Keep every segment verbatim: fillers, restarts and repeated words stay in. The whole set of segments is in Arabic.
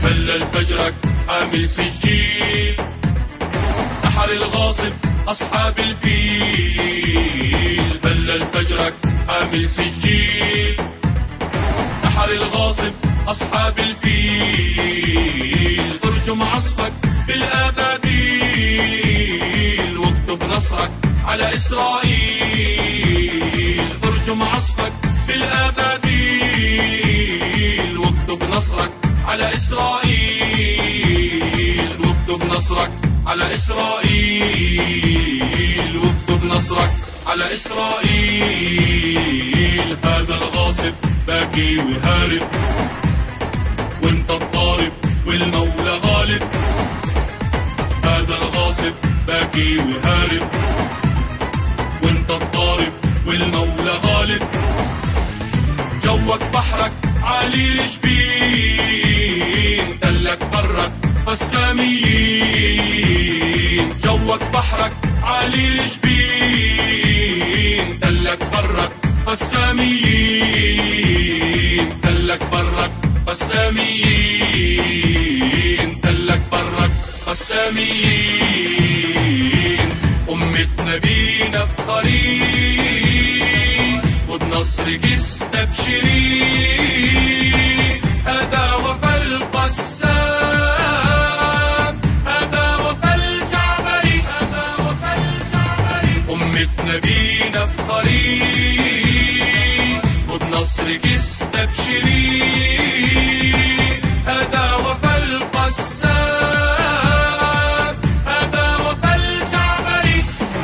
بلل فجرك حامل سجيل، نحر الغاصب أصحاب الفيل. بلل فجرك حامل سجيل، نحر الغاصب أصحاب الفيل. ارجم عصفك بالأبابيل واكتب نصرك على إسرائيل. ارجم عصفك بالأبابيل واكتب نصرك على إسرائيل. واكتب نصرك على إسرائيل. واكتب نصرك على إسرائيل. هذا الغاصب باكي وهارب وانت الضارب والمولى غالب. هذا الغاصب باكي وهارب وانت الضارب والمولى غالب. جوك بحرك عالي الجبين، تلك برك قساميين. جوك بحرك عالي الجبين، تلك برك قساميين. تلك برك قساميين. تلك برك قساميين. أمة نبينا افخري وبنصرك استبشري. هذا وفى القسام، هذا وفى الجعبري، هذا وفى الجعبري. أمة نبينا افخري وبنصرك استبشري. هذا وفى القسام، هذا وفى الجعبري.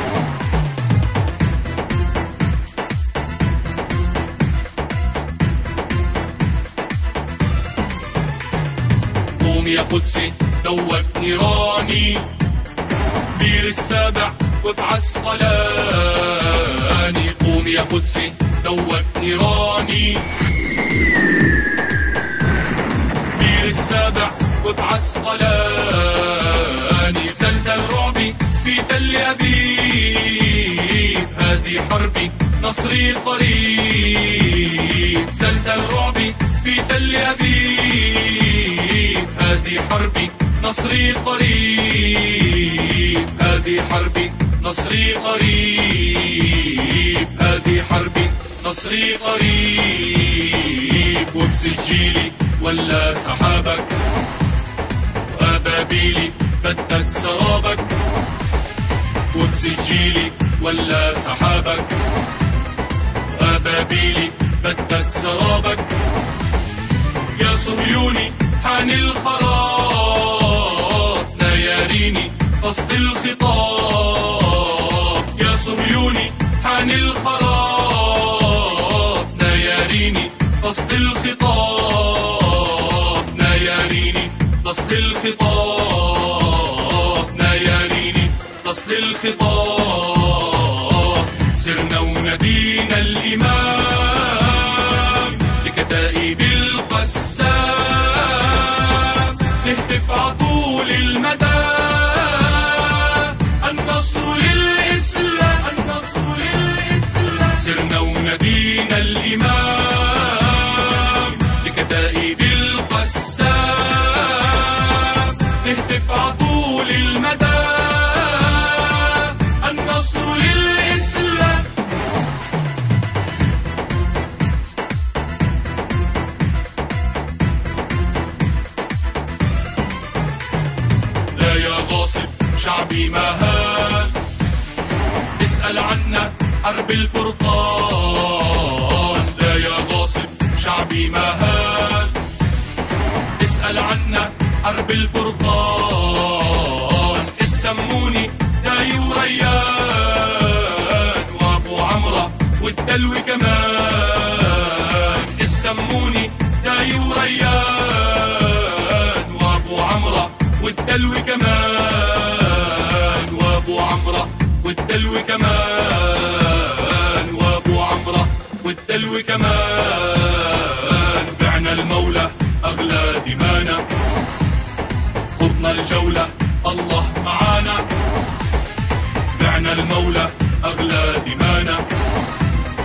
قوم يا قدسي دوت نيراني، بير السابع وفي عسقلاني. قوم يا قدسي دوت نيراني، بير السابع وفي عسقلاني. زلزل رعبي في تل أبيب، هذه حربي نصري قريب. زلزل رعبي في تل أبيب، هذه حربي نصري قريب. هذه حربي نصري قريب. هذه حربي نصري قريب. وبسجيلي ولا سحابك وأبابيلي بدت سرابك. وبسجيلي ولا سحابك وأبابيلي بدت سرابك. يا صهيوني حان الخراط، نياريني قصد الخطاب. يا صهيوني حان الخراط، نياريني قصد الخطاب. نياريني قصد الخطاب. نياريني قصد الخطاب. سرنا ونادينا الإمام لكتائب القسام، نهتف عطول المدى. النصر للإسلام، النصر للإسلام. سرنا ونادينا الإمام لكتائب القسام، نهتف عطول المدى. النصر للإسلام. لا يا غاصب شعبي ما هان، اسأل عنا حرب الفرقان. لا يا غاصب شعبي ما هان، اسأل عنا حرب الفرقان. السموني داي وريان وابو عمرة والدلو كمان. السموني داي وريان وابو عمرة والدلو كمان. وابو عمرة والدلو كمان. وابو عمرة والدلو كمان. بعنا المولى أغلى دمانا، خضنا الجولة الله معانا. بعنا المولى أغلى دمانا،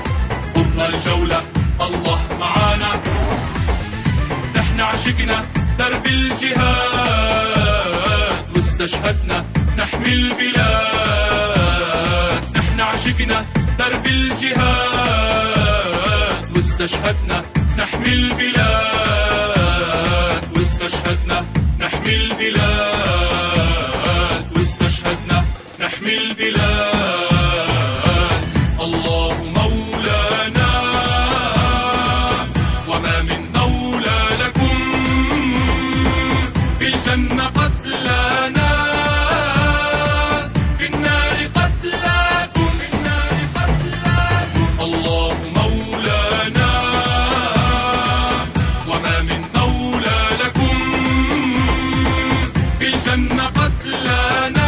خضنا الجولة الله معانا. نحن عشقنا درب الجهاد، واستشهدنا نحمي البلاد. نحن عشقنا درب الجهاد، واستشهدنا نحمي البلاد، واستشهدنا نحمي البلاد، واستشهدنا نحمي البلاد. الله مولانا وما من مولى لكم، في الجنة قتلانا، في النار قتلاكم، في النار قتلاكم. الله مولانا وما من مولى لكم، في الجنة قتلانا.